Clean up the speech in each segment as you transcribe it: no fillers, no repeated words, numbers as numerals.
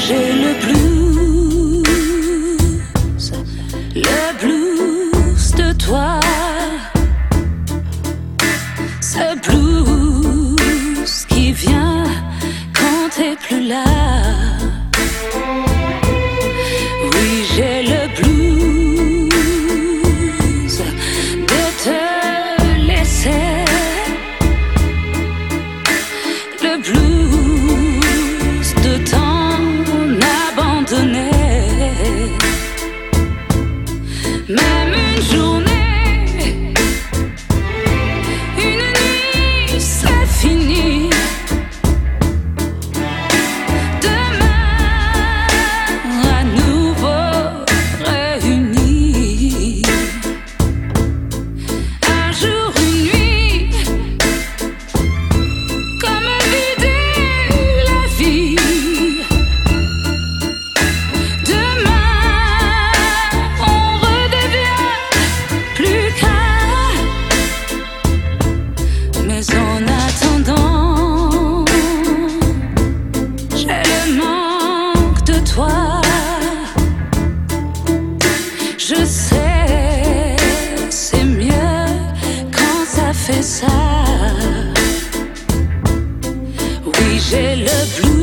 j'ai le blues de toi, ce blues qui vient quand t'es plus là. Oui, j'ai le blues de te laisser, le blues de t'en abandonner. Même une journée, une nuit, c'est fini. Demain, à nouveau réunis. Un jour, une nuit, comme vider la vie. Demain, on redevient plus qu'un. Mais en attendant, j'ai le manque de toi. Je sais, c'est mieux quand ça fait ça. Oui, j'ai le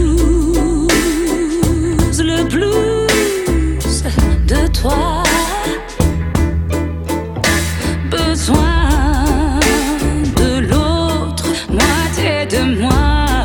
blues de toi. Besoin de l'autre moitié de moi.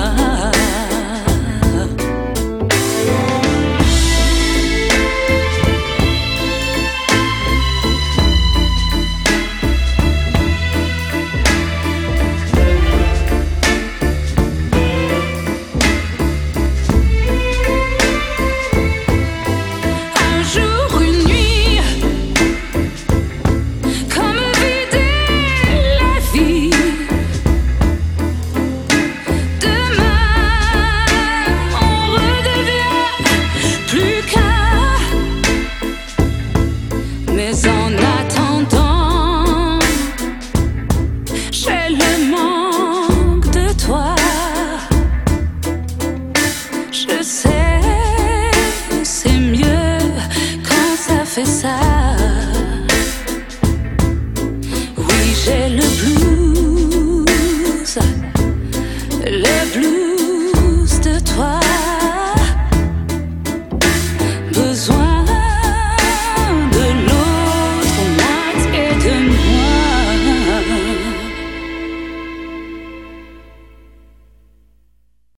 Un jour, une nuit, comme vider la vie. Demain, on redevient plus qu'un. Mais en attendant, j'ai le